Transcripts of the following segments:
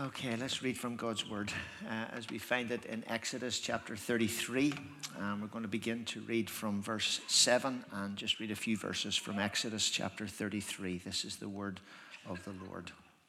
Okay, let's read from God's Word as we find it in Exodus chapter 33. We're going to begin to read from verse 7 and just read a few verses from Exodus chapter 33. This is the word of the Lord.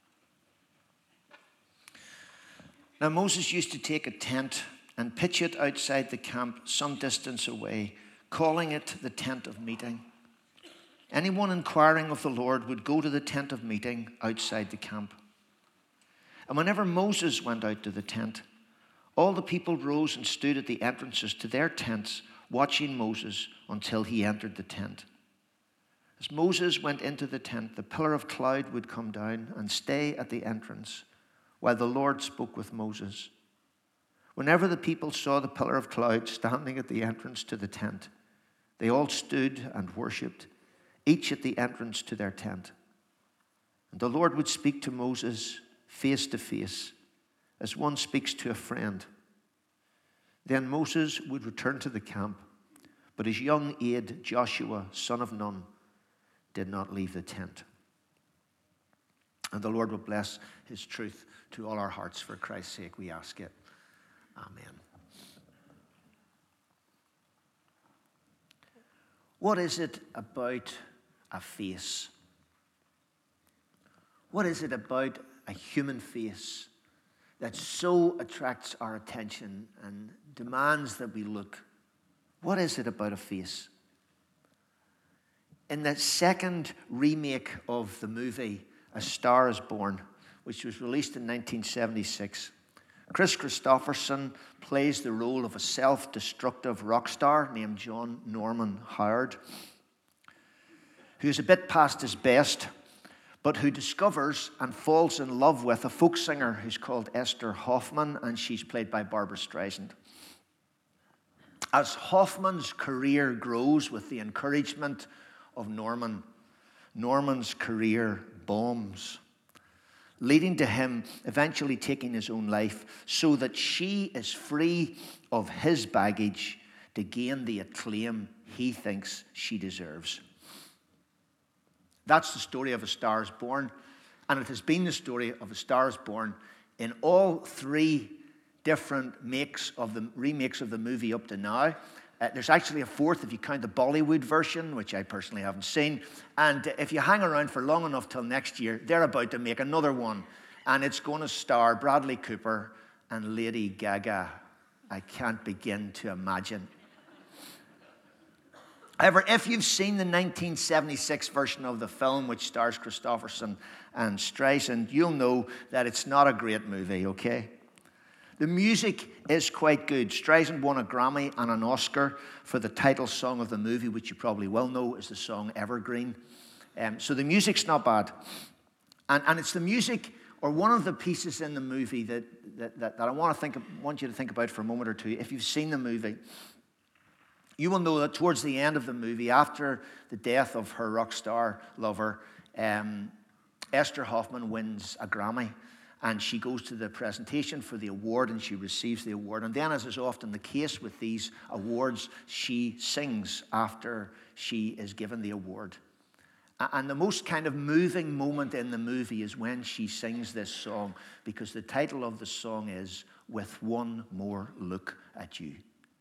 Now Moses used to take a tent and pitch it outside the camp some distance away, calling it the tent of meeting. Anyone inquiring of the Lord would go to the tent of meeting outside the camp. And whenever Moses went out to the tent, all the people rose and stood at the entrances to their tents, watching Moses until he entered the tent. As Moses went into the tent, the pillar of cloud would come down and stay at the entrance, while the Lord spoke with Moses. Whenever the people saw the pillar of cloud standing at the entrance to the tent, they all stood and worshipped, each at the entrance to their tent. And the Lord would speak to Moses face to face, as one speaks to a friend. Then Moses would return to the camp, but his young aide, Joshua, son of Nun, did not leave the tent. And the Lord will bless his truth to all our hearts. For Christ's sake, we ask it. Amen. What is it about a face? What is it about a human face that so attracts our attention and demands that we look? What is it about a face? In the second remake of the movie A Star is Born, which was released in 1976, Chris Christopherson plays the role of a self-destructive rock star named John Norman Howard, who's a bit past his best, but who discovers and falls in love with a folk singer who's called Esther Hoffman, and she's played by Barbra Streisand. As Hoffman's career grows with the encouragement of Norman, Norman's career bombs, leading to him eventually taking his own life so that she is free of his baggage to gain the acclaim he thinks she deserves. That's the story of A Star is Born, and it has been the story of A Star is Born in all three different remakes of the movie up to now. There's actually a fourth if you count the Bollywood version, which I personally haven't seen. And if you hang around for long enough till next year, they're about to make another one, and it's going to star Bradley Cooper and Lady Gaga. I can't begin to imagine. However, if you've seen the 1976 version of the film, which stars Christopherson and Streisand, you'll know that it's not a great movie, okay? The music is quite good. Streisand won a Grammy and an Oscar for the title song of the movie, which you probably well know is the song Evergreen. So the music's not bad. And it's the music, or one of the pieces in the movie that I want you to think about for a moment or two. If you've seen the movie, you will know that towards the end of the movie, after the death of her rock star lover, Esther Hoffman wins a Grammy, and she goes to the presentation for the award, and she receives the award. And then, as is often the case with these awards, she sings after she is given the award. And the most kind of moving moment in the movie is when she sings this song, because the title of the song is With One More Look at You.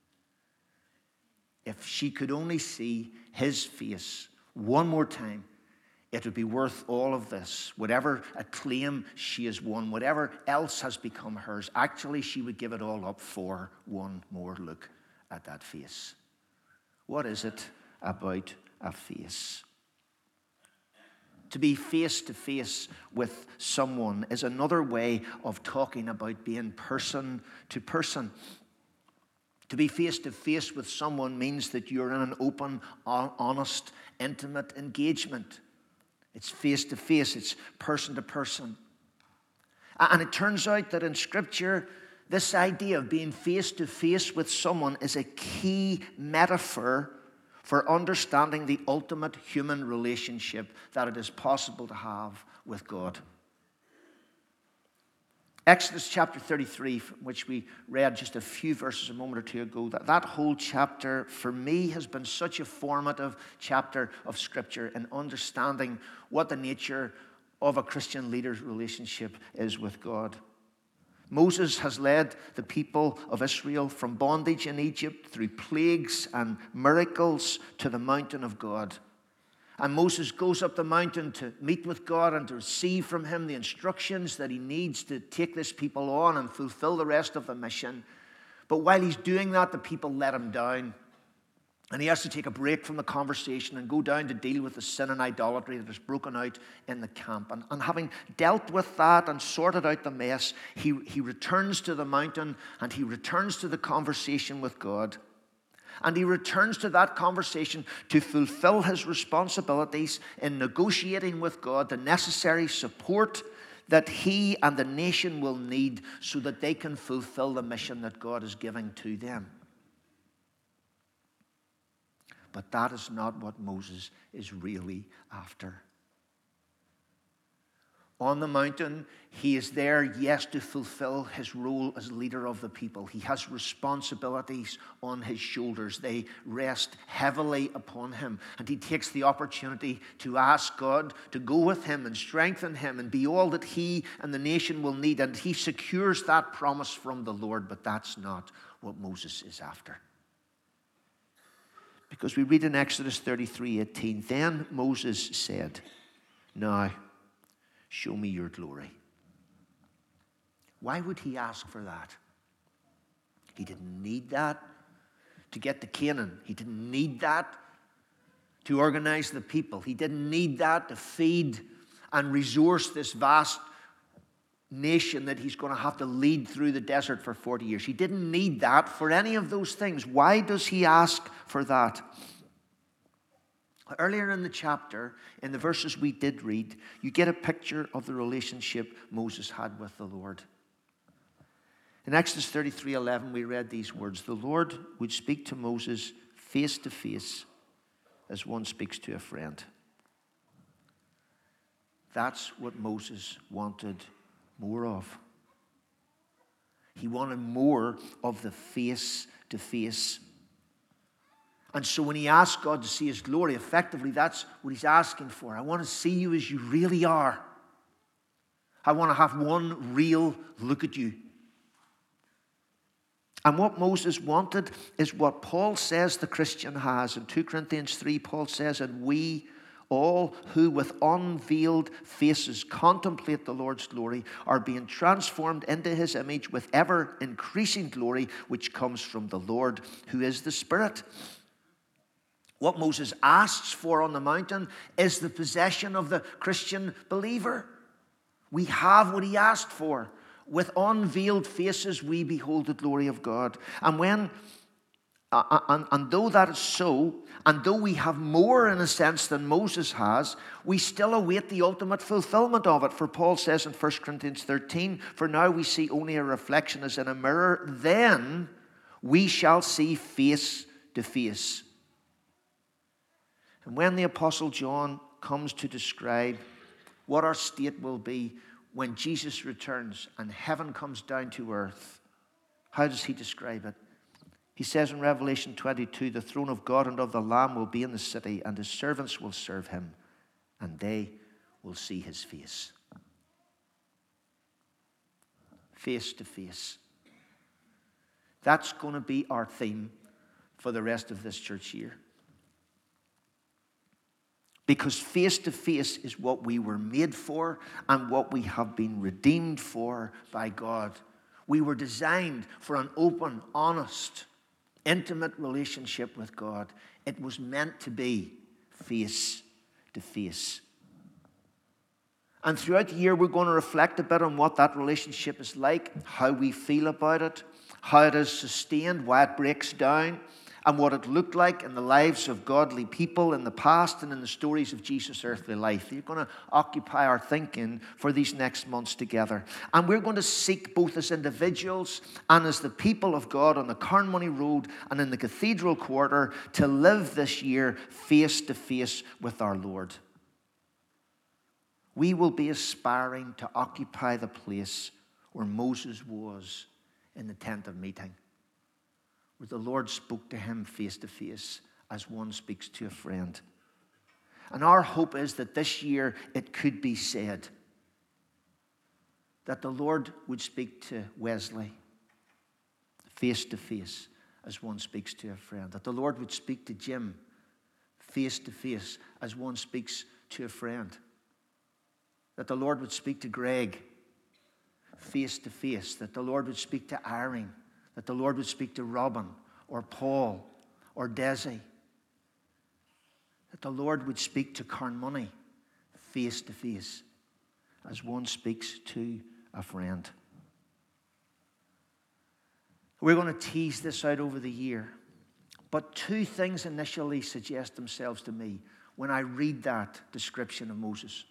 If she could only see his face one more time, it would be worth all of this. Whatever acclaim she has won, whatever else has become hers, actually she would give it all up for one more look at that face. What is it about a face? To be face to face with someone is another way of talking about being person to person. To be face to face with someone means that you're in an open, honest, intimate engagement. It's face to face, it's person to person. And it turns out that in Scripture, this idea of being face to face with someone is a key metaphor for understanding the ultimate human relationship that it is possible to have with God. Exodus chapter 33, which we read just a few verses a moment or two ago, that whole chapter for me has been such a formative chapter of Scripture in understanding what the nature of a Christian leader's relationship is with God. Moses has led the people of Israel from bondage in Egypt through plagues and miracles to the mountain of God. And Moses goes up the mountain to meet with God and to receive from him the instructions that he needs to take this people on and fulfill the rest of the mission. But while he's doing that, the people let him down. And he has to take a break from the conversation and go down to deal with the sin and idolatry that has broken out in the camp. And having dealt with that and sorted out the mess, he returns to the mountain and he returns to the conversation with God. And he returns to that conversation to fulfill his responsibilities in negotiating with God the necessary support that he and the nation will need so that they can fulfill the mission that God is giving to them. But that is not what Moses is really after. On the mountain, he is there, yes, to fulfill his role as leader of the people. He has responsibilities on his shoulders. They rest heavily upon him. And he takes the opportunity to ask God to go with him and strengthen him and be all that he and the nation will need. And he secures that promise from the Lord, but that's not what Moses is after. Because we read in Exodus 33:18, then Moses said, now, show me your glory. Why would he ask for that? He didn't need that to get to Canaan. He didn't need that to organize the people. He didn't need that to feed and resource this vast nation that he's going to have to lead through the desert for 40 years. He didn't need that for any of those things. Why does he ask for that? Earlier in the chapter, in the verses we did read, you get a picture of the relationship Moses had with the Lord. In Exodus 33:11, we read these words, the Lord would speak to Moses face to face as one speaks to a friend. That's what Moses wanted more of. He wanted more of the face to face. And so when he asked God to see his glory, effectively that's what he's asking for. I want to see you as you really are. I want to have one real look at you. And what Moses wanted is what Paul says the Christian has. In 2 Corinthians 3, Paul says, and we all who with unveiled faces contemplate the Lord's glory are being transformed into his image with ever increasing glory, which comes from the Lord, who is the Spirit. What Moses asks for on the mountain is the possession of the Christian believer. We have what he asked for. With unveiled faces we behold the glory of God. And though that is so, and though we have more in a sense than Moses has, we still await the ultimate fulfillment of it. For Paul says in 1 Corinthians 13, for now we see only a reflection as in a mirror, then we shall see face to face. And when the Apostle John comes to describe what our state will be when Jesus returns and heaven comes down to earth, how does he describe it? He says in Revelation 22, the throne of God and of the Lamb will be in the city, and his servants will serve him, and they will see his face. Face to face. That's going to be our theme for the rest of this church year. Because face to face is what we were made for and what we have been redeemed for by God. We were designed for an open, honest, intimate relationship with God. It was meant to be face to face. And throughout the year, we're going to reflect a bit on what that relationship is like, how we feel about it, how it is sustained, why it breaks down, and what it looked like in the lives of godly people in the past and in the stories of Jesus' earthly life. You're going to occupy our thinking for these next months together. And we're going to seek both as individuals and as the people of God on the Carnmoney Road and in the Cathedral Quarter to live this year face to face with our Lord. We will be aspiring to occupy the place where Moses was in the tent of meeting, where the Lord spoke to him face to face as one speaks to a friend. And our hope is that this year it could be said, that the Lord would speak to Wesley face to face as one speaks to a friend. That the Lord would speak to Jim face to face as one speaks to a friend. That the Lord would speak to Greg face to face. That the Lord would speak to Irene. That the Lord would speak to Robin or Paul or Desi. That the Lord would speak to Carnmoney face to face as one speaks to a friend. We're going to tease this out over the year. But two things initially suggest themselves to me when I read that description of Moses.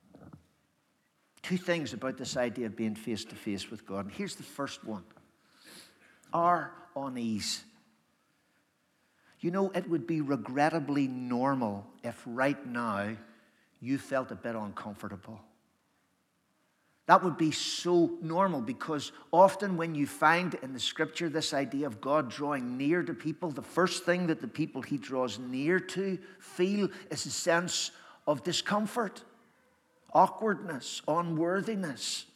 Two things about this idea of being face to face with God. And here's the first one. Our unease. You know, it would be regrettably normal if right now you felt a bit uncomfortable. That would be so normal, because often when you find in the scripture this idea of God drawing near to people, the first thing that the people he draws near to feel is a sense of discomfort, awkwardness, unworthiness.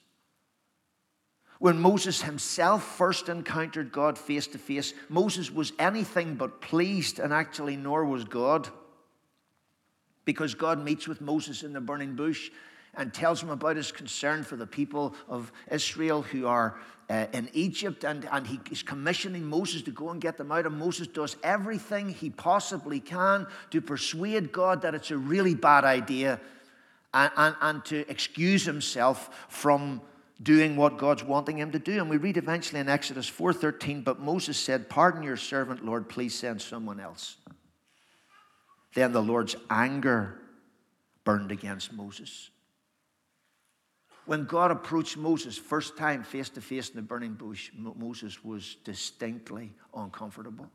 When Moses himself first encountered God face to face, Moses was anything but pleased, and actually nor was God. Because God meets with Moses in the burning bush and tells him about his concern for the people of Israel who are in Egypt, and he is commissioning Moses to go and get them out, and Moses does everything he possibly can to persuade God that it's a really bad idea and to excuse himself from doing what God's wanting him to do. And we read eventually in Exodus 4:13, but Moses said, "Pardon your servant, Lord, please send someone else." Then the Lord's anger burned against Moses. When God approached Moses first time face to face in the burning bush, Moses was distinctly uncomfortable.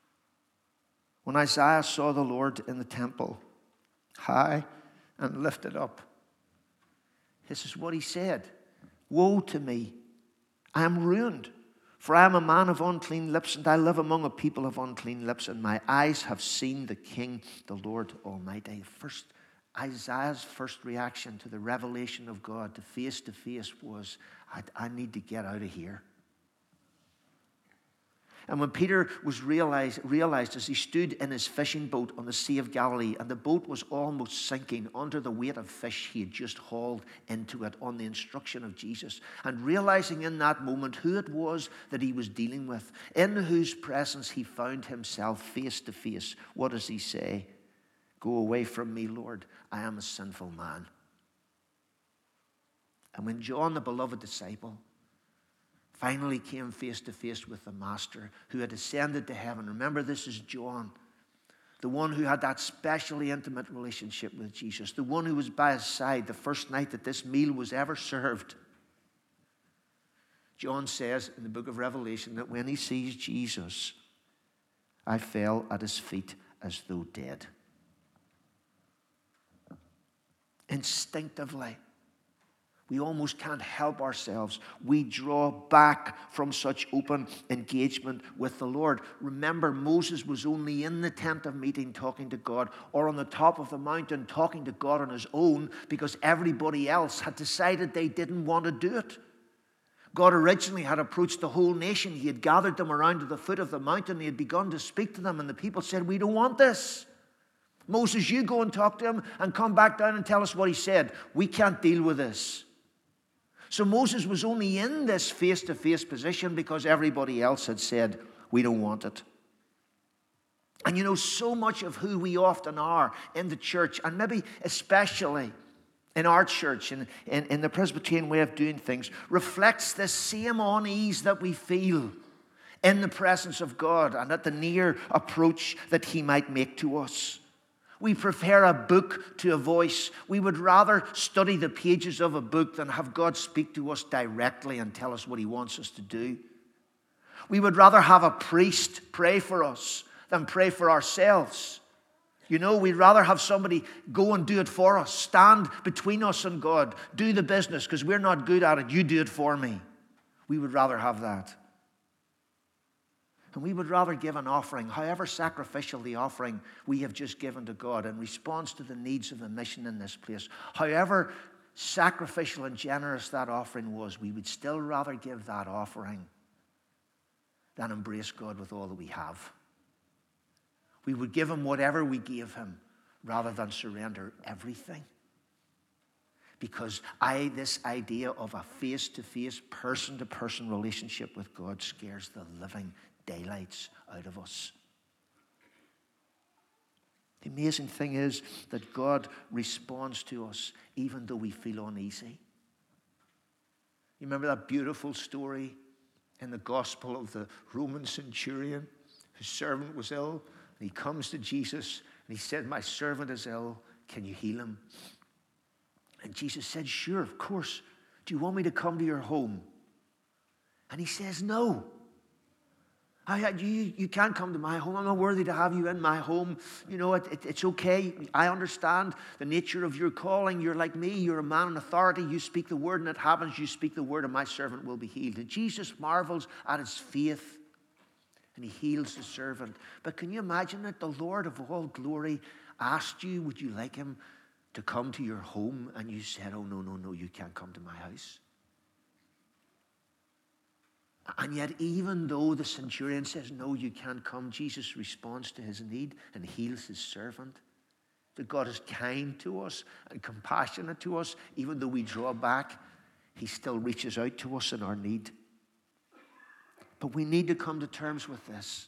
When Isaiah saw the Lord in the temple, high and lifted up, this is what he said: "Woe to me, I am ruined, for I am a man of unclean lips, and I live among a people of unclean lips, and my eyes have seen the King, the Lord Almighty." Isaiah's first reaction to the revelation of God, to face was, I need to get out of here. And when Peter was realized as he stood in his fishing boat on the Sea of Galilee, and the boat was almost sinking under the weight of fish he had just hauled into it on the instruction of Jesus, and realizing in that moment who it was that he was dealing with, in whose presence he found himself face to face, what does he say? "Go away from me, Lord, I am a sinful man." And when John, the beloved disciple, finally came face to face with the Master who had ascended to heaven, remember, this is John, the one who had that specially intimate relationship with Jesus, the one who was by his side the first night that this meal was ever served. John says in the book of Revelation that when he sees Jesus, "I fell at his feet as though dead." Instinctively, we almost can't help ourselves. We draw back from such open engagement with the Lord. Remember, Moses was only in the tent of meeting talking to God, or on the top of the mountain talking to God on his own, because everybody else had decided they didn't want to do it. God originally had approached the whole nation. He had gathered them around to the foot of the mountain. He had begun to speak to them, and the people said, "We don't want this. Moses, you go and talk to him and come back down and tell us what he said. We can't deal with this." So Moses was only in this face-to-face position because everybody else had said, "We don't want it." And you know, so much of who we often are in the church, and maybe especially in our church and in the Presbyterian way of doing things, reflects this same unease that we feel in the presence of God and at the near approach that he might make to us. We prefer a book to a voice. We would rather study the pages of a book than have God speak to us directly and tell us what he wants us to do. We would rather have a priest pray for us than pray for ourselves. You know, we'd rather have somebody go and do it for us, stand between us and God, do the business because we're not good at it. You do it for me. We would rather have that. And we would rather give an offering, however sacrificial the offering we have just given to God in response to the needs of the mission in this place, however sacrificial and generous that offering was, we would still rather give that offering than embrace God with all that we have. We would give him whatever we gave him rather than surrender everything. Because this idea of a face-to-face, person-to-person relationship with God scares the living daylights out of us. The amazing thing is that God responds to us even though we feel uneasy. You remember that beautiful story in the gospel of the Roman centurion whose servant was ill? And he comes to Jesus and he said, "My servant is ill. Can you heal him?" And Jesus said, "Sure, of course. Do you want me to come to your home?" And he says, "No. You can't come to my home. I'm not worthy to have you in my home. You know, it's okay. I understand the nature of your calling. You're like me. You're a man in authority. You speak the word and it happens. You speak the word and my servant will be healed." And Jesus marvels at his faith and he heals the servant. But can you imagine that the Lord of all glory asked you, would you like him to come to your home? And you said, "Oh, no, you can't come to my house." And yet, even though the centurion says, "No, you can't come," Jesus responds to his need and heals his servant. That God is kind to us and compassionate to us. Even though we draw back, he still reaches out to us in our need. But we need to come to terms with this.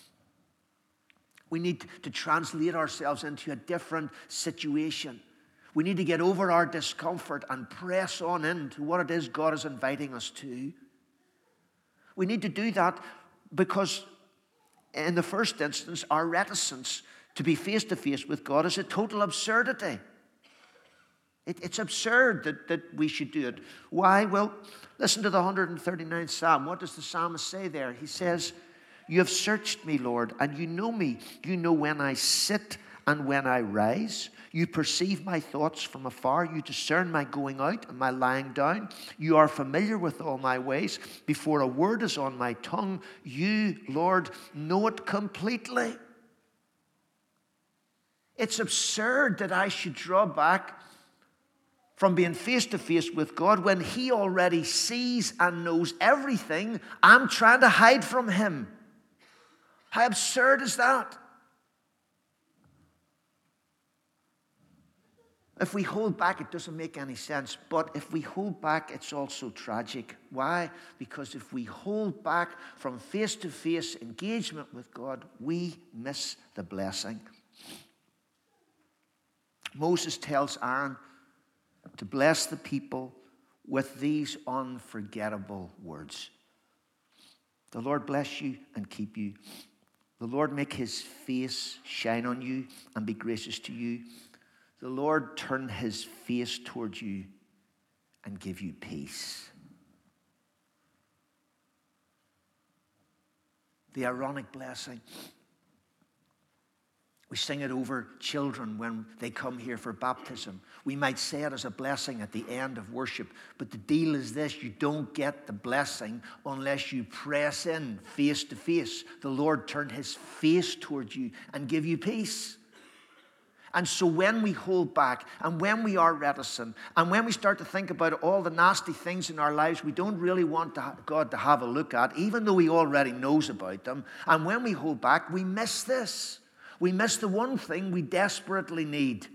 We need to translate ourselves into a different situation. We need to get over our discomfort and press on into what it is God is inviting us to. We need to do that because, in the first instance, our reticence to be face-to-face with God is a total absurdity. It's absurd that we should do it. Why? Well, listen to the 139th Psalm. What does the psalmist say there? He says, "You have searched me, Lord, and you know me. You know when I sit and when I rise. You perceive my thoughts from afar. You discern my going out and my lying down. You are familiar with all my ways. Before a word is on my tongue, you, Lord, know it completely." It's absurd that I should draw back from being face-to-face with God when he already sees and knows everything I'm trying to hide from him. How absurd is that? If we hold back, it doesn't make any sense. But if we hold back, it's also tragic. Why? Because if we hold back from face-to-face engagement with God, we miss the blessing. Moses tells Aaron to bless the people with these unforgettable words. "The Lord bless you and keep you. The Lord make his face shine on you and be gracious to you. The Lord turn his face towards you and give you peace." The ironic blessing. We sing it over children when they come here for baptism. We might say it as a blessing at the end of worship, but the deal is this: you don't get the blessing unless you press in face to face. The Lord turn his face towards you and give you peace. And so when we hold back and when we are reticent and when we start to think about all the nasty things in our lives we don't really want God to have a look at, even though he already knows about them, and when we hold back, we miss this. We miss the one thing we desperately need.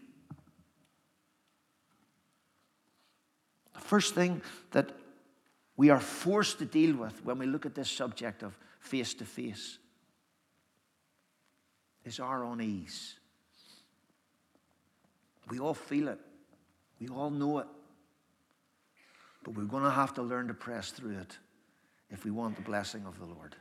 The first thing that we are forced to deal with when we look at this subject of face-to-face is our unease. We all feel it. We all know it. But we're going to have to learn to press through it if we want the blessing of the Lord.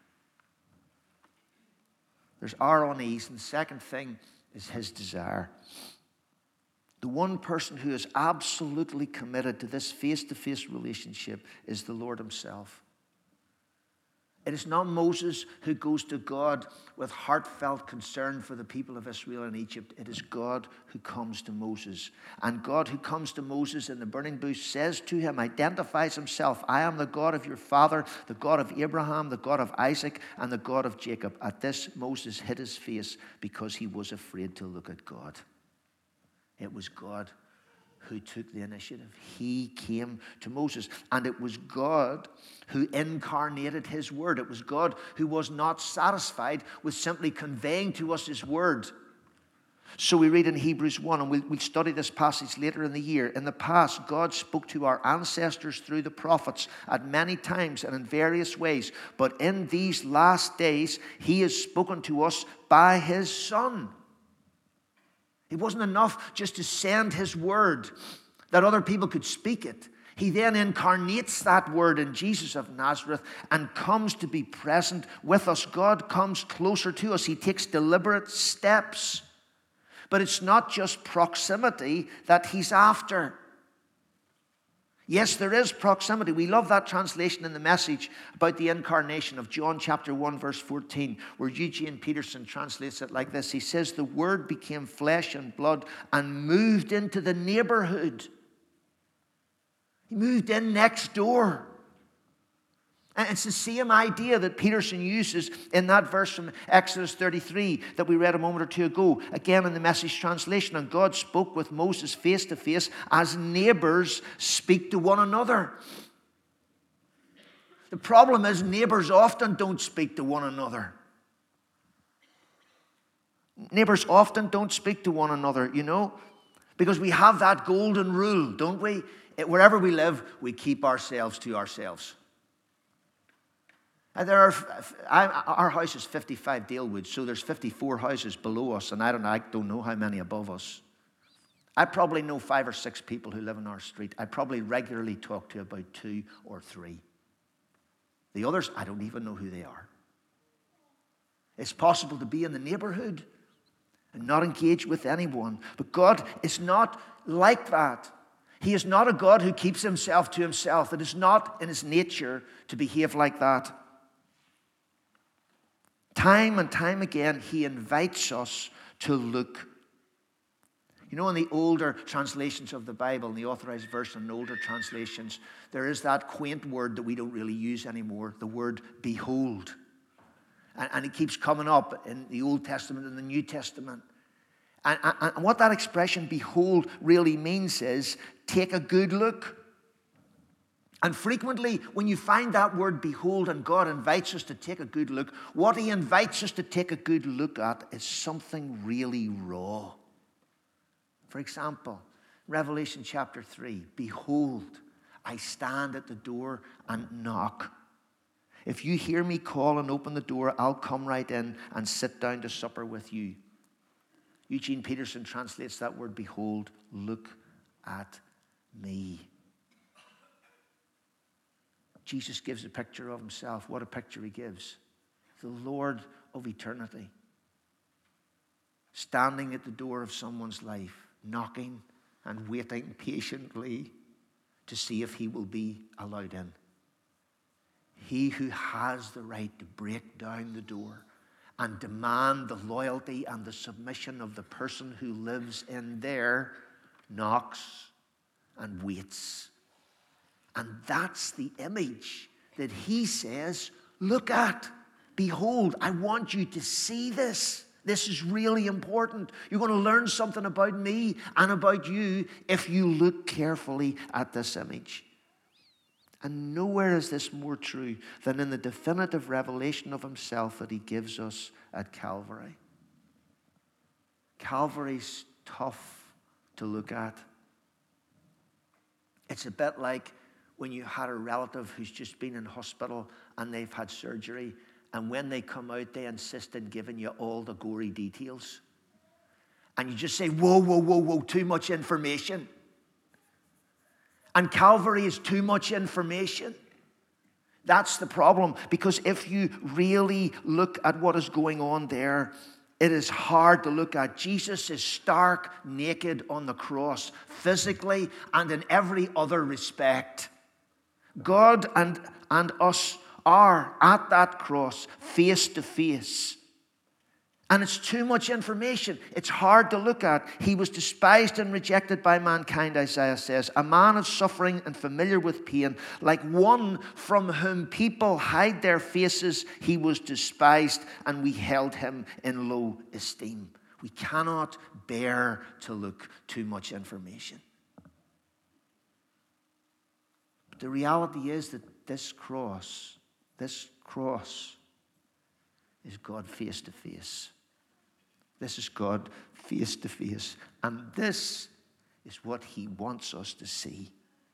There's our unease, and the second thing is his desire. The one person who is absolutely committed to this face-to-face relationship is the Lord himself. It is not Moses who goes to God with heartfelt concern for the people of Israel in Egypt. It is God who comes to Moses. And God who comes to Moses in the burning bush says to him, identifies himself, "I am the God of your father, the God of Abraham, the God of Isaac, and the God of Jacob." At this, Moses hid his face because he was afraid to look at God. It was God who took the initiative. He came to Moses. And it was God who incarnated his word. It was God who was not satisfied with simply conveying to us his word. So we read in Hebrews 1, and we'll study this passage later in the year. In the past, God spoke to our ancestors through the prophets at many times and in various ways. But in these last days, he has spoken to us by his Son. It wasn't enough just to send his word that other people could speak it. He then incarnates that word in Jesus of Nazareth and comes to be present with us. God comes closer to us. He takes deliberate steps. But it's not just proximity that he's after. Yes, there is proximity. We love that translation in the Message about the incarnation of John chapter 1 verse 14, where Eugene Peterson translates it like this. He says, the Word became flesh and blood and moved into the neighborhood. He moved in next door. And it's the same idea that Peterson uses in that verse from Exodus 33 that we read a moment or two ago. Again in the Message translation. And God spoke with Moses face to face as neighbors speak to one another. The problem is neighbors often don't speak to one another. Neighbors often don't speak to one another, you know. Because we have that golden rule, don't we? Wherever we live, we keep ourselves to ourselves. And our house is 55 Dalewood, so there's 54 houses below us, and I don't know how many above us. I probably know 5 or 6 people who live in our street. I probably regularly talk to about 2 or 3. The others, I don't even know who they are. It's possible to be in the neighborhood and not engage with anyone. But God is not like that. He is not a God who keeps himself to himself. It is not in his nature to behave like that. Time and time again, he invites us to look. You know, in the older translations of the Bible, in the Authorized Version and older translations, there is that quaint word that we don't really use anymore, the word behold. And it keeps coming up in the Old Testament and the New Testament. And what that expression, behold, really means is take a good look. And frequently, when you find that word behold and God invites us to take a good look, what he invites us to take a good look at is something really raw. For example, Revelation chapter 3, behold, I stand at the door and knock. If you hear me call and open the door, I'll come right in and sit down to supper with you. Eugene Peterson translates that word behold, look at me. Jesus gives a picture of himself. What a picture he gives. The Lord of eternity. Standing at the door of someone's life, knocking and waiting patiently to see if he will be allowed in. He who has the right to break down the door and demand the loyalty and the submission of the person who lives in there knocks and waits. And that's the image that he says, look at, behold, I want you to see this. This is really important. You're going to learn something about me and about you if you look carefully at this image. And nowhere is this more true than in the definitive revelation of himself that he gives us at Calvary. Calvary's tough to look at. It's a bit like when you had a relative who's just been in hospital and they've had surgery, and when they come out, they insist on giving you all the gory details. And you just say, whoa, too much information. And Calvary is too much information. That's the problem, because if you really look at what is going on there, it is hard to look at. Jesus is stark naked on the cross, physically and in every other respect. God and us are at that cross, face to face. And it's too much information. It's hard to look at. He was despised and rejected by mankind, Isaiah says. A man of suffering and familiar with pain, like one from whom people hide their faces. He was despised and we held him in low esteem. We cannot bear to look too much information. the reality is that this cross is God face to face. This is God face to face. And this is what he wants us to see.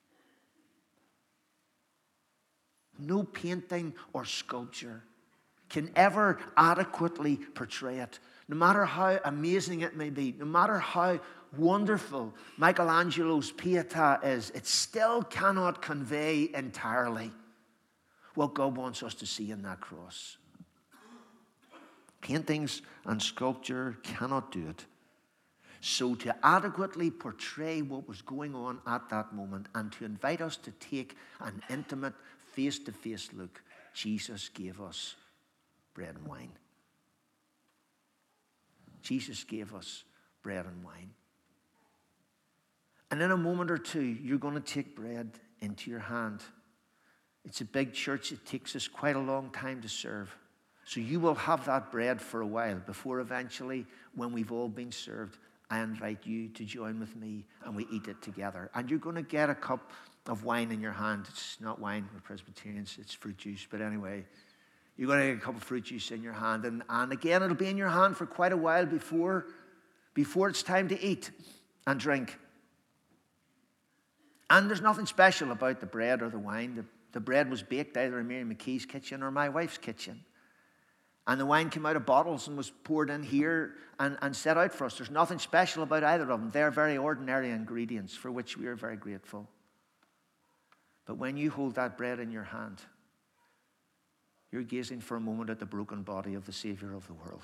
No painting or sculpture can ever adequately portray it. No matter how amazing it may be, no matter how wonderful Michelangelo's Pietà is, it still cannot convey entirely what God wants us to see in that cross. Paintings and sculpture cannot do it. So to adequately portray what was going on at that moment and to invite us to take an intimate face-to-face look, Jesus gave us bread and wine. Jesus gave us bread and wine. And in a moment or two, you're going to take bread into your hand. It's a big church. It takes us quite a long time to serve. So you will have that bread for a while before eventually, when we've all been served, I invite you to join with me and we eat it together. And you're going to get a cup of wine in your hand. It's not wine, we're Presbyterians, it's fruit juice. But anyway, you're going to get a cup of fruit juice in your hand. And again, it'll be in your hand for quite a while before it's time to eat and drink. And there's nothing special about the bread or the wine. The bread was baked either in Mary McKee's kitchen or my wife's kitchen. And the wine came out of bottles and was poured in here and set out for us. There's nothing special about either of them. They're very ordinary ingredients for which we are very grateful. But when you hold that bread in your hand, you're gazing for a moment at the broken body of the Savior of the world.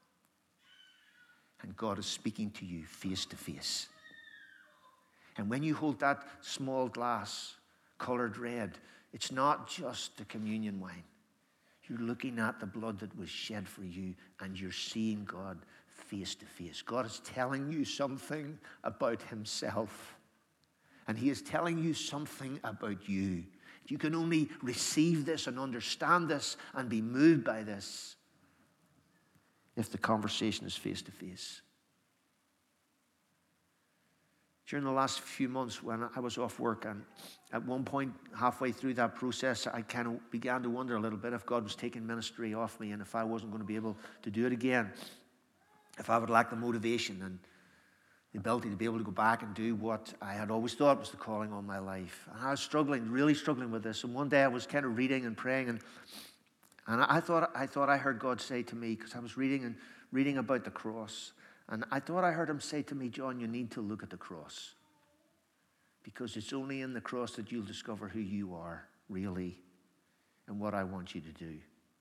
And God is speaking to you face to face. And when you hold that small glass colored red, it's not just the communion wine. You're looking at the blood that was shed for you, and you're seeing God face to face. God is telling you something about himself, and he is telling you something about you. You can only receive this and understand this and be moved by this if the conversation is face to face. During the last few months when I was off work, and at one point halfway through that process, I kind of began to wonder a little bit if God was taking ministry off me and if I wasn't going to be able to do it again, if I would lack the motivation and the ability to be able to go back and do what I had always thought was the calling on my life. And I was really struggling with this. And one day I was kind of reading and praying, and I thought I heard God say to me, because I was reading about the cross. And I thought I heard him say to me, John, you need to look at the cross. Because it's only in the cross that you'll discover who you are, really, and what I want you to do.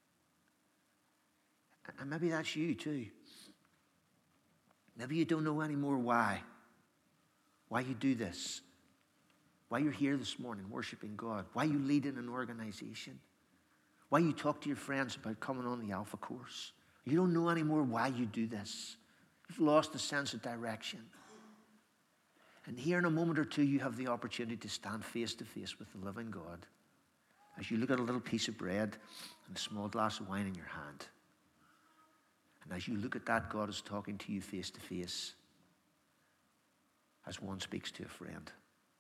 And maybe that's you too. Maybe you don't know anymore why you do this, why you're here this morning worshiping God, why you lead in an organization, why you talk to your friends about coming on the Alpha course. You don't know anymore why you do this. You've lost the sense of direction. And here in a moment or two, you have the opportunity to stand face to face with the living God as you look at a little piece of bread and a small glass of wine in your hand. And as you look at that, God is talking to you face to face as one speaks to a friend.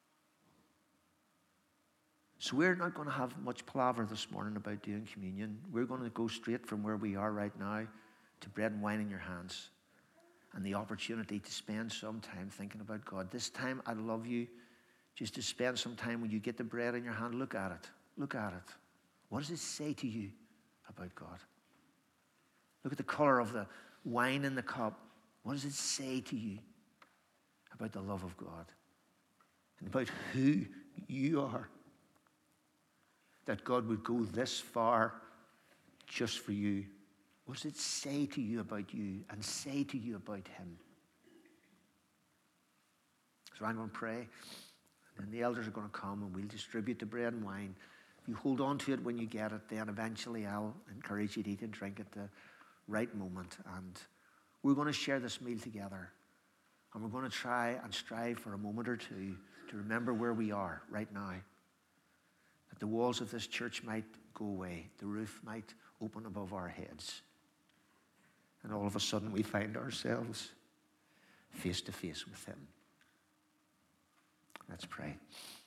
So we're not going to have much palaver this morning about doing communion. We're going to go straight from where we are right now to bread and wine in your hands. And the opportunity to spend some time thinking about God. This time, I'd love you just to spend some time when you get the bread in your hand. Look at it. Look at it. What does it say to you about God? Look at the color of the wine in the cup. What does it say to you about the love of God? And about who you are? That God would go this far just for you. What does it say to you about you and say to you about him? So I'm going to pray, and then the elders are going to come and we'll distribute the bread and wine. If you hold on to it when you get it, then eventually I'll encourage you to eat and drink at the right moment. And we're going to share this meal together. And we're going to try and strive for a moment or two to remember where we are right now. That the walls of this church might go away. The roof might open above our heads. And all of a sudden we find ourselves face to face with him. Let's pray.